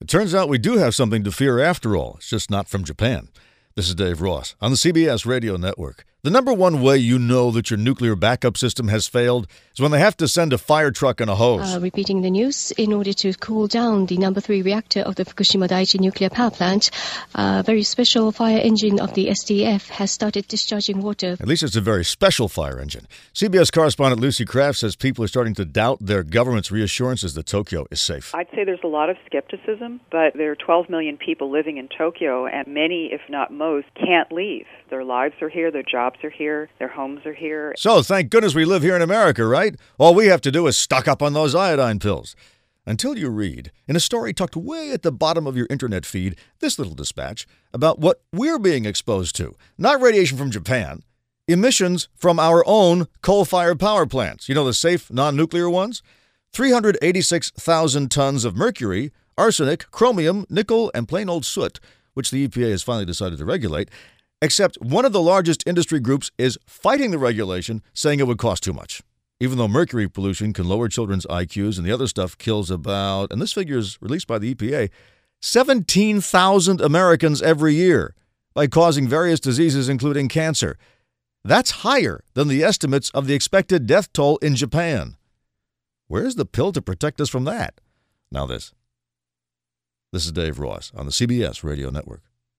It turns out we do have something to fear after all. It's just not from Japan. This is Dave Ross on the CBS Radio Network. The number one way you know that your nuclear backup system has failed is when they have to send a fire truck and a hose. Repeating the news, in order to cool down the number 3 reactor of the Fukushima Daiichi nuclear power plant, a very special fire engine of the SDF has started discharging water. At least it's a very special fire engine. CBS correspondent Lucy Kraft says people are starting to doubt their government's reassurances that Tokyo is safe. I'd say there's a lot of skepticism, but there are 12 million people living in Tokyo, and many, if not most, can't leave. Their lives are here, their jobs are here, their homes are here. So thank goodness we live here in America, right? All we have to do is stock up on those iodine pills. Until you read, in a story tucked way at the bottom of your internet feed, this little dispatch about what we're being exposed to. Not radiation from Japan, emissions from our own coal-fired power plants. You know, the safe, non-nuclear ones? 386,000 tons of mercury, arsenic, chromium, nickel, and plain old soot, which the EPA has finally decided to regulate. Except one of the largest industry groups is fighting the regulation, saying it would cost too much. Even though mercury pollution can lower children's IQs and the other stuff kills about, and this figure is released by the EPA, 17,000 Americans every year by causing various diseases, including cancer. That's higher than the estimates of the expected death toll in Japan. Where's the pill to protect us from that? Now this. This is Dave Ross on the CBS Radio Network.